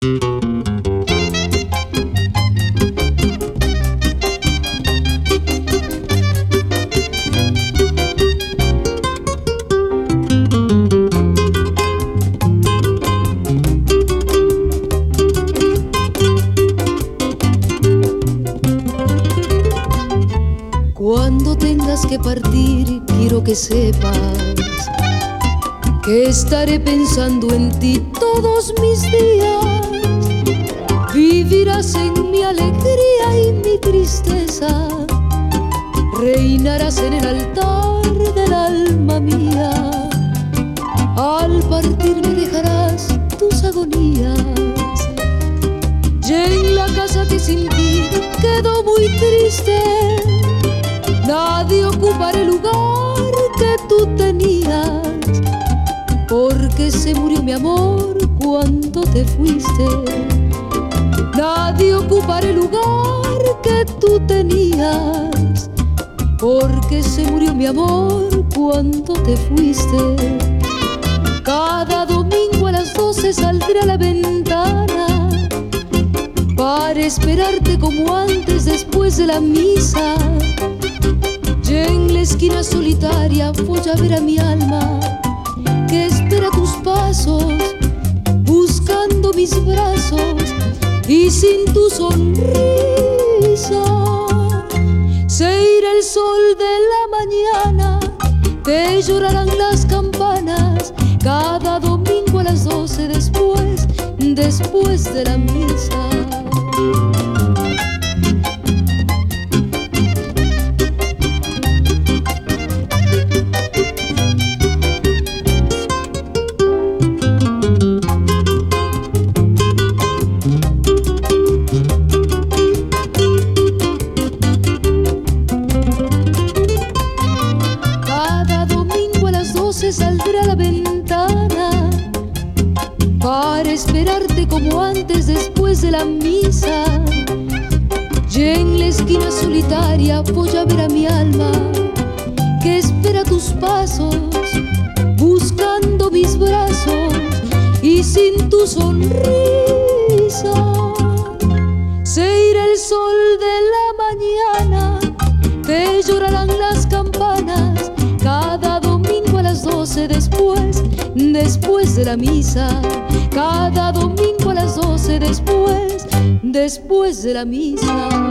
Cuando tengas que partir, quiero que sepas que estaré pensando en ti todos mis días. Vivirás en mi alegría y mi tristeza, reinarás en el altar del alma mía. Al partir me dejarás tus agonías, y en la casa que sin ti quedó muy triste, nadie ocupará el lugar que tú tenías, porque se murió mi amor cuando te fuiste. Nadie ocupará el lugar que tú tenías, porque se murió mi amor cuando te fuiste. Cada domingo a las 12 saldré a la ventana para esperarte como antes después de la misa. Y en la esquina solitaria voy a ver a mi alma que espera tus pasos, buscando mis brazos, y sin tu sonrisa se irá el sol de la mañana. Te llorarán las campanas cada domingo a las 12 después de la misa. Saldré a la ventana para esperarte como antes después de la misa. Y en la esquina solitaria voy a ver a mi alma que espera tus pasos, buscando mis brazos, y sin tu sonrisa se irá el sol de la mañana. Te llorarán las campanas cada domingo a las 12 después de la misa. Cada domingo a las 12 después de la misa.